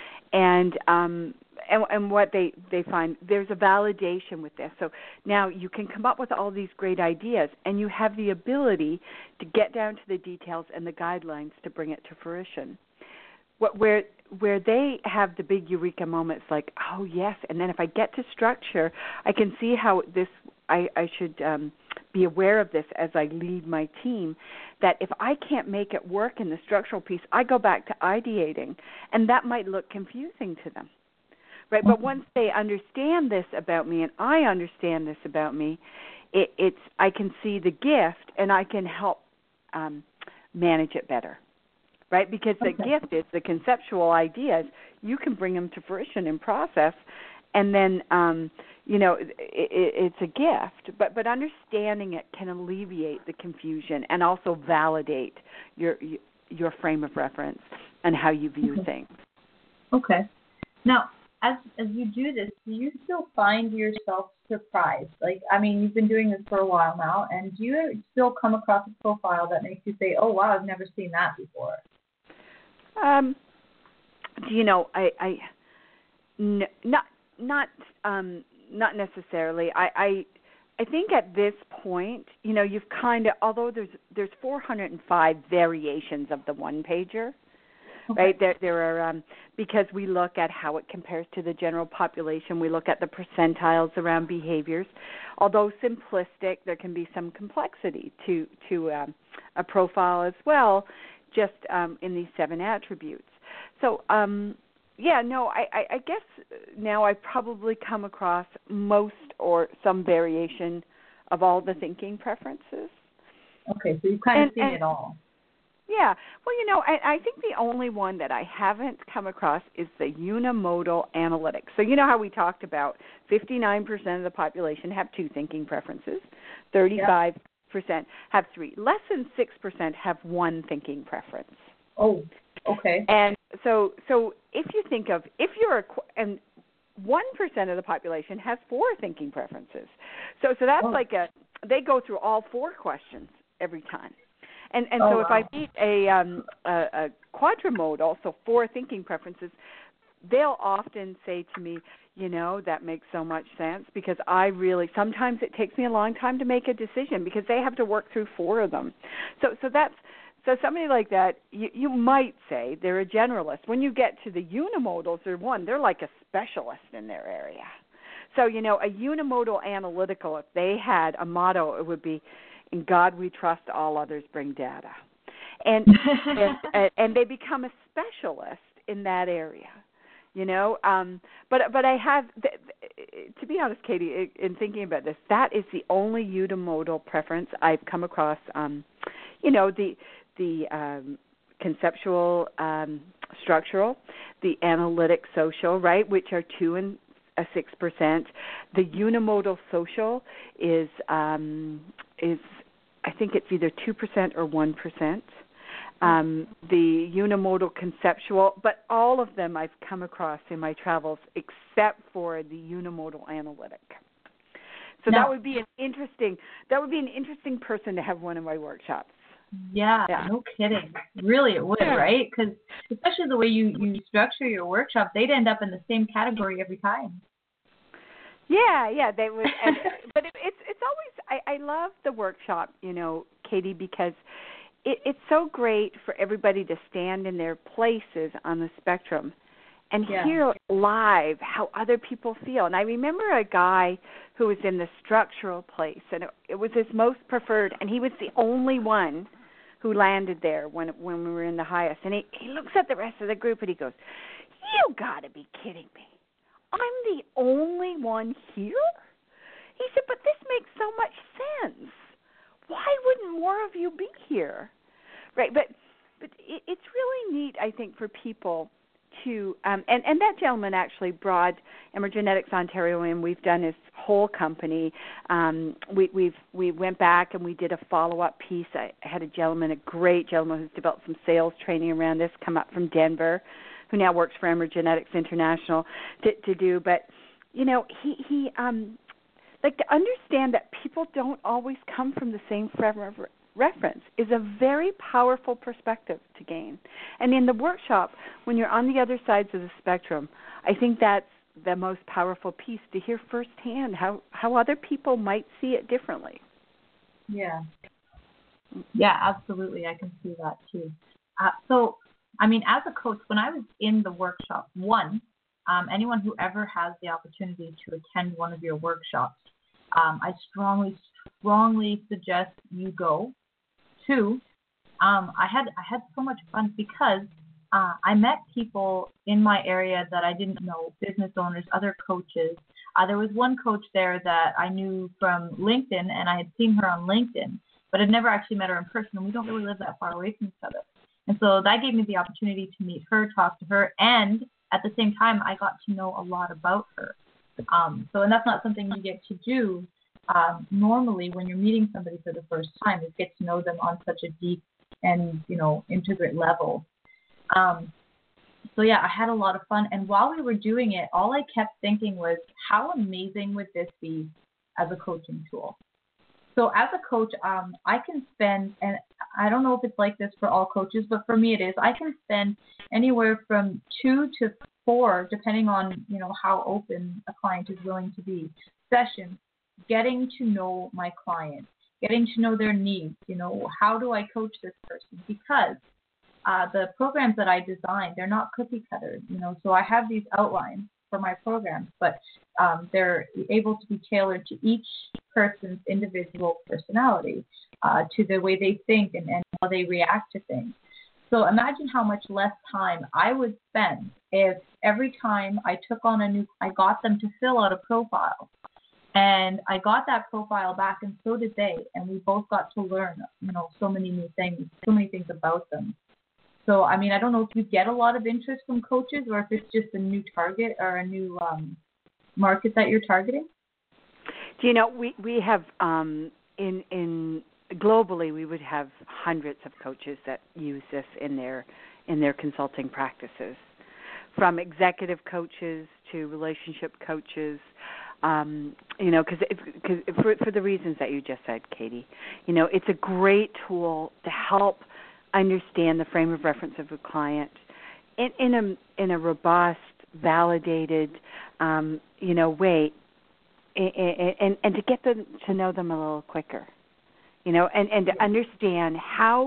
and um, and, and what they, they find, there's a validation with this. So now you can come up with all these great ideas, and you have the ability to get down to the details and the guidelines to bring it to fruition. What, where where they have the big eureka moments, like, oh yes, and then if I get to structure, I can see how this, I, I should um, be aware of this as I lead my team, that if I can't make it work in the structural piece, I go back to ideating, and that might look confusing to them. Right, but once they understand this about me, and I understand this about me, it, it's I can see the gift, and I can help um, manage it better. Right, because the okay. gift is the conceptual ideas. You can bring them to fruition in process, and then um, you know it, it, it's a gift. But but understanding it can alleviate the confusion and also validate your your frame of reference and how you view okay. things. Okay. Now, as as you do this, do you still find yourself surprised? Like, I mean, you've been doing this for a while now, and do you still come across a profile that makes you say, "Oh, wow, I've never seen that before"? Um, you know, I, I n- not not um, not necessarily. I, I I think at this point, you know, you've kind of, although there's there's four hundred five variations of the one pager, Okay. right? There, there are um, because we look at how it compares to the general population. We look at the percentiles around behaviors. Although simplistic, there can be some complexity to to um, a profile as well, just um, in these seven attributes. So, um, yeah, no, I, I, I guess now I've probably come across most or some variation of all the thinking preferences. Okay, so you've kind of And- seen and- it all. Yeah. Well, you know, I, I think the only one that I haven't come across is the unimodal analytics. So you know how we talked about fifty-nine percent of the population have two thinking preferences, thirty-five percent have three. Less than six percent have one thinking preference. Oh, okay. And so so if you think of, if you're a, and one percent of the population has four thinking preferences. So so that's Oh. like a, they go through all four questions every time. And and Oh, so if wow. I meet a, um, a, a quadrimodal, so four thinking preferences, they'll often say to me, you know, that makes so much sense because I really, sometimes it takes me a long time to make a decision because they have to work through four of them. So so that's, so somebody like that, you, you might say they're a generalist. When you get to the unimodals, they're one, they're like a specialist in their area. So, you know, a unimodal analytical, if they had a motto, it would be, in God we trust, all others bring data. And, and and they become a specialist in that area, you know. Um, but but I have, to be honest, Katie, in thinking about this, that is the only unimodal preference I've come across. Um, you know, the the um, conceptual, um, structural, the analytic social, right, which are two and a six percent. The unimodal social is um, is I think it's either two percent or one percent. Um, the unimodal conceptual, but all of them I've come across in my travels except for the unimodal analytic. So Now, that would be an interesting that would be an interesting person to have one of my workshops. Yeah, Yeah. no kidding. Really, it would, Yeah. right? Because especially the way you, you structure your workshop, they'd end up in the same category every time. Yeah, yeah, they would. And, but it, it's it's always I, I love the workshop, you know, Katie, because it, it's so great for everybody to stand in their places on the spectrum and Yeah. hear live how other people feel. And I remember a guy who was in the structural place, and it, it was his most preferred, and he was the only one who landed there when when we were in the highest. And he, he looks at the rest of the group and he goes, "You got to be kidding me. I'm the only one here?" He said, "But this makes so much sense. Why wouldn't more of you be here?" Right, but but it, it's really neat, I think, for people to, um, and, and that gentleman actually brought Emergenetics Ontario in. We've done his whole company. Um, we we've we went back and we did a follow-up piece. I had a gentleman, a great gentleman who's developed some sales training around this, come up from Denver, who now works for Emergenetics International to, to do. But, you know, he, he um, like to understand that people don't always come from the same frame of reference is a very powerful perspective to gain. And in the workshop, when you're on the other sides of the spectrum, I think that's the most powerful piece, to hear firsthand how, how other people might see it differently. Yeah. Yeah, absolutely. I can see that too. Uh, so, I mean, as a coach, when I was in the workshop, one, um, anyone who ever has the opportunity to attend one of your workshops, um, I strongly, strongly suggest you go. Two, um, I had I had so much fun because uh, I met people in my area that I didn't know, business owners, other coaches. Uh, there was one coach there that I knew from LinkedIn, and I had seen her on LinkedIn, but I'd never actually met her in person, and we don't really live that far away from each other. And so that gave me the opportunity to meet her, talk to her, and at the same time, I got to know a lot about her. Um, so, and that's not something you get to do um, normally when you're meeting somebody for the first time, is get to know them on such a deep and, you know, intimate level. Um, so, yeah, I had a lot of fun. And while we were doing it, all I kept thinking was, how amazing would this be as a coaching tool? So as a coach, um, I can spend, and I don't know if it's like this for all coaches, but for me it is, I can spend anywhere from two to four, depending on, you know, how open a client is willing to be, sessions, getting to know my client, getting to know their needs, you know, how do I coach this person? Because uh, the programs that I design, they're not cookie cutter, you know. So I have these outlines for my programs, but um, they're able to be tailored to each person's individual personality, uh, to the way they think and, and how they react to things. So imagine how much less time I would spend if every time I took on a new, I got them to fill out a profile, and I got that profile back, and so did they, and we both got to learn, you know, so many new things, so many things about them. So, I mean, I don't know if you get a lot of interest from coaches, or if it's just a new target or a new um, market that you're targeting. Do you know, we we have um, in in. Globally, we would have hundreds of coaches that use this in their in their consulting practices, from executive coaches to relationship coaches. Um, you know, because for for the reasons that you just said, Katie, you know, it's a great tool to help understand the frame of reference of a client in, in a in a robust, validated, um, you know, way, and, and and to get them to know them a little quicker. You know, and, and to understand how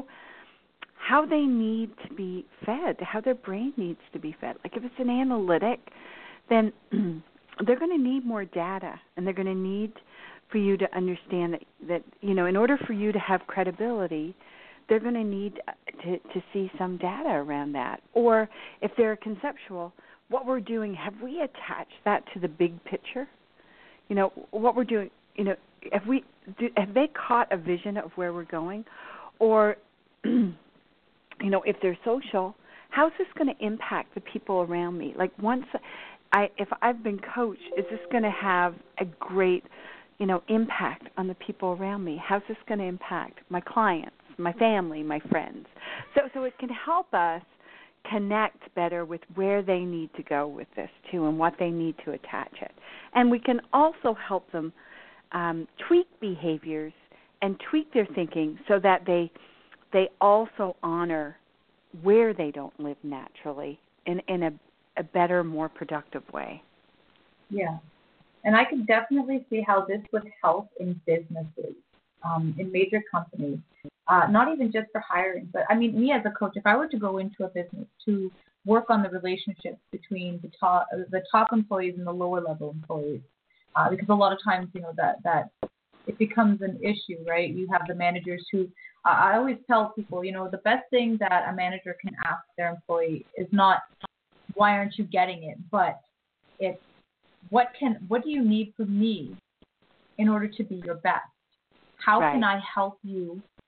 how they need to be fed, how their brain needs to be fed. Like if it's an analytic, then they're going to need more data, and they're going to need for you to understand that, that, you know, in order for you to have credibility, they're going to need to, to see some data around that. Or if they're conceptual, what we're doing, have we attached that to the big picture? You know, what we're doing, you know, have we do, have they caught a vision of where we're going? Or, you know, if they're social, how's this going to impact the people around me? Like once I, if I've been coached, is this going to have a great, you know, impact on the people around me? How's this going to impact my clients, my family, my friends? So, so it can help us connect better with where they need to go with this too, and what they need to attach it. And we can also help them Um, tweak behaviors and tweak their thinking so that they they also honor where they don't live naturally in, in a, a better, more productive way. Yeah. And I can definitely see how this would help in businesses, um, in major companies, uh, not even just for hiring, but I mean, me as a coach, if I were to go into a business to work on the relationships between the top, the top employees and the lower level employees, Uh, because a lot of times, you know, that, that it becomes an issue, right? You have the managers who, uh, I always tell people, you know, the best thing that a manager can ask their employee is not, why aren't you getting it? But it's, what can, what do you need from me in order to be your best? How right. can I help you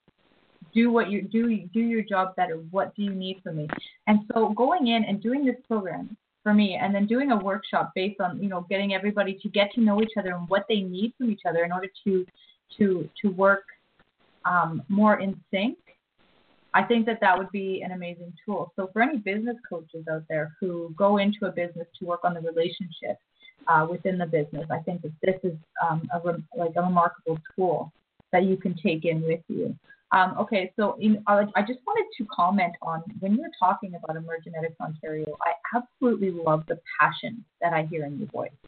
do what you do, do your job better? What do you need from me? And so going in and doing this program for me, and then doing a workshop based on, you know, getting everybody to get to know each other and what they need from each other in order to to to work um, more in sync, I think that that would be an amazing tool. So for any business coaches out there who go into a business to work on the relationship uh, within the business, I think that this is um, a re- like a remarkable tool that you can take in with you. Um, okay, so in, uh, I just wanted to comment on, when you're talking about Emergenetics Ontario, I absolutely love the passion that I hear in your voice.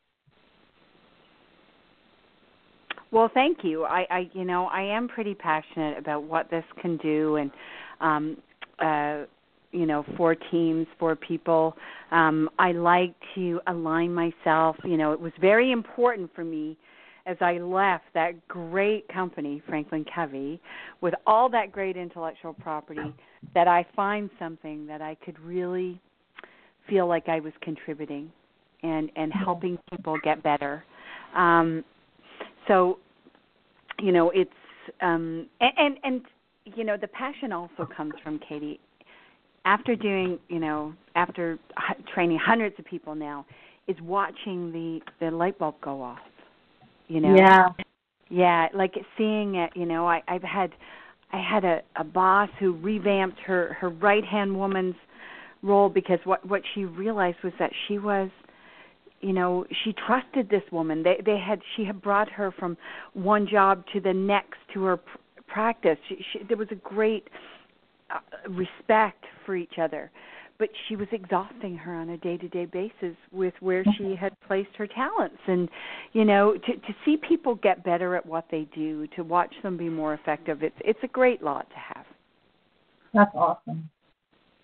Well, thank you. I, I you know, I am pretty passionate about what this can do, and, um, uh, you know, for teams, for people. Um, I like to align myself. You know, it was very important for me as I left that great company, Franklin Covey, with all that great intellectual property, that I find something that I could really feel like I was contributing and, and helping people get better. Um, so, you know, it's, um, and, and, and, you know, the passion also comes from, Katie, after doing, you know, after training hundreds of people now, is watching the, the light bulb go off. You know, yeah, yeah, like seeing it. You know, I, I've had, I had a, a boss who revamped her, her right hand woman's role, because what what she realized was that she was, you know, she trusted this woman. They they had she had brought her from one job to the next to her pr- practice. She, she, there was a great uh, respect for each other. But she was exhausting her on a day-to-day basis with where she had placed her talents. And, you know, to, to see people get better at what they do, to watch them be more effective, it's it's a great lot to have. That's awesome.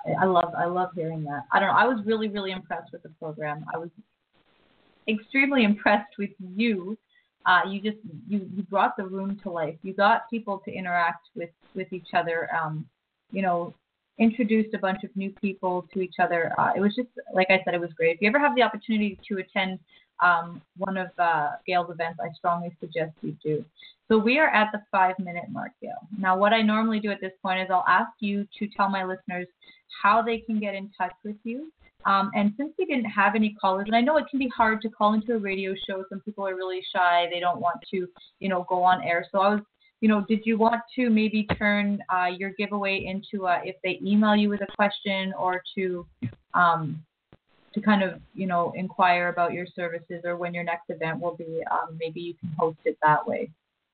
I, I love I love hearing that. I don't know. I was really really impressed with the program. I was extremely impressed with you. Uh, you just you, you brought the room to life. You got people to interact with, with each other. Um, you know, introduced a bunch of new people to each other. Uh, it was just, like I said, it was great. If you ever have the opportunity to attend um, one of uh, Gail's events, I strongly suggest you do. So we are at the five-minute mark, Gail. Now, what I normally do at this point is I'll ask you to tell my listeners how they can get in touch with you. Um, and since we didn't have any callers, and I know it can be hard to call into a radio show. Some people are really shy. They don't want to, you know, go on air. So I was, you know, did you want to maybe turn uh, your giveaway into a, if they email you with a question, or to um, to kind of, you know, inquire about your services or when your next event will be, um, maybe you can host it that way.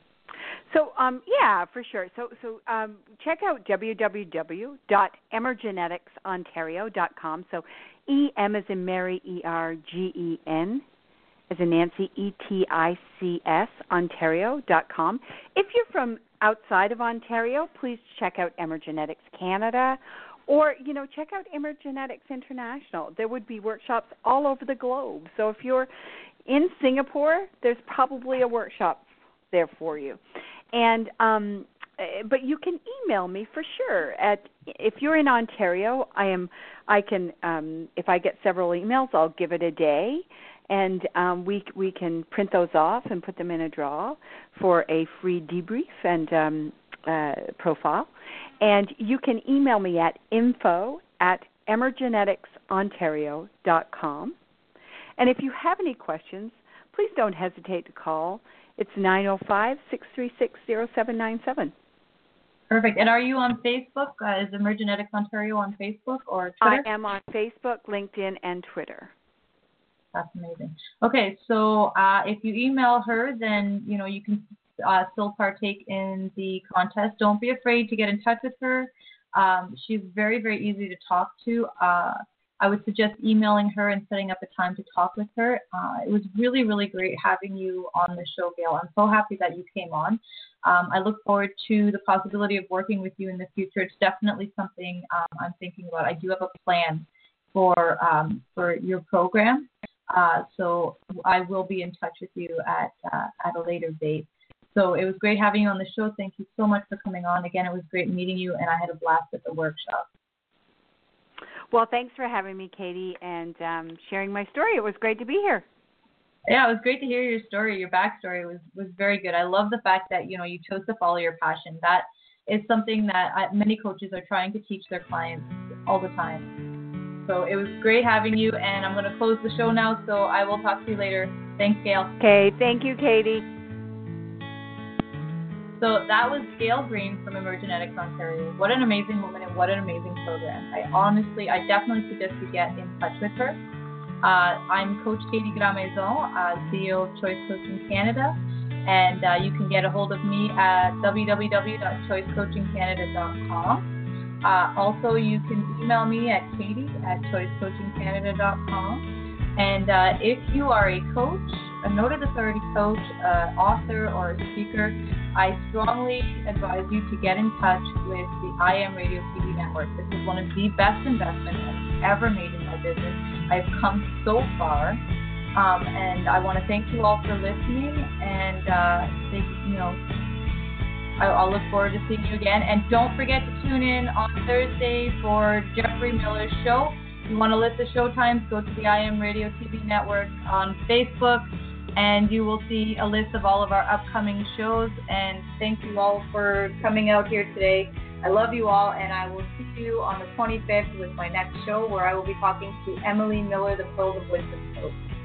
So, um, yeah, for sure. So, so um, check out w w w dot emergenetics ontario dot com. So, E M as in Mary, E R G E N as in Nancy, E T I C S, Ontario dot com. If you're from outside of Ontario, please check out Emergenetics Canada, or, you know, check out Emergenetics International. There would be workshops all over the globe. So if you're in Singapore, there's probably a workshop there for you. And um, but you can email me for sure. At if you're in Ontario, I am. I can. Um, if I get several emails, I'll give it a day, and um, we we can print those off and put them in a draw for a free debrief and um, uh, profile. And you can email me at info at emergenetics ontario dot com. And if you have any questions, please don't hesitate to call. It's nine oh five, six three six, oh seven nine seven. Perfect. And are you on Facebook? Uh, is Emergenetics Ontario on Facebook or Twitter? I am on Facebook, LinkedIn, and Twitter. That's amazing. Okay, so uh, if you email her, then, you know, you can uh, still partake in the contest. Don't be afraid to get in touch with her. Um, she's very, very easy to talk to. Uh, I would suggest emailing her and setting up a time to talk with her. Uh, it was really, really great having you on the show, Gail. I'm so happy that you came on. Um, I look forward to the possibility of working with you in the future. It's definitely something um, I'm thinking about. I do have a plan for um, for your program, uh, so I will be in touch with you at uh, at a later date. So it was great having you on the show. Thank you so much for coming on. Again, it was great meeting you, and I had a blast at the workshop. Well, thanks for having me, Katie, and um, sharing my story. It was great to be here. Yeah, it was great to hear your story. Your backstory was, was very good. I love the fact that, you know, you chose to follow your passion. That is something that I, many coaches are trying to teach their clients all the time. So it was great having you, and I'm going to close the show now, so I will talk to you later. Thanks, Gail. Okay, thank you, Katie. So that was Gail Green from Emergenetics Ontario. What an amazing woman and what an amazing program. I honestly, I definitely suggest you get in touch with her. Uh, I'm Coach Katie Gramaison, uh, C E O of Choice Coaching Canada, and uh, you can get a hold of me at w w w dot choice coaching canada dot com. Uh, also, you can email me at katie at choice coaching canada dot com. And uh, if you are a coach, a noted authority coach, uh, author, or a speaker, I strongly advise you to get in touch with the I Am Radio T V network. This is one of the best investments I've ever made in my business. I've come so far, um, and I want to thank you all for listening. And uh, they, you know, I, I'll look forward to seeing you again. And don't forget to tune in on Thursday for Jeffrey Miller's show. If you want to list the show times, go to the I Am Radio T V network on Facebook, and you will see a list of all of our upcoming shows. And thank you all for coming out here today. I love you all, and I will see you on the twenty-fifth with my next show, where I will be talking to Emily Miller, the Pearls of Wisdom coach.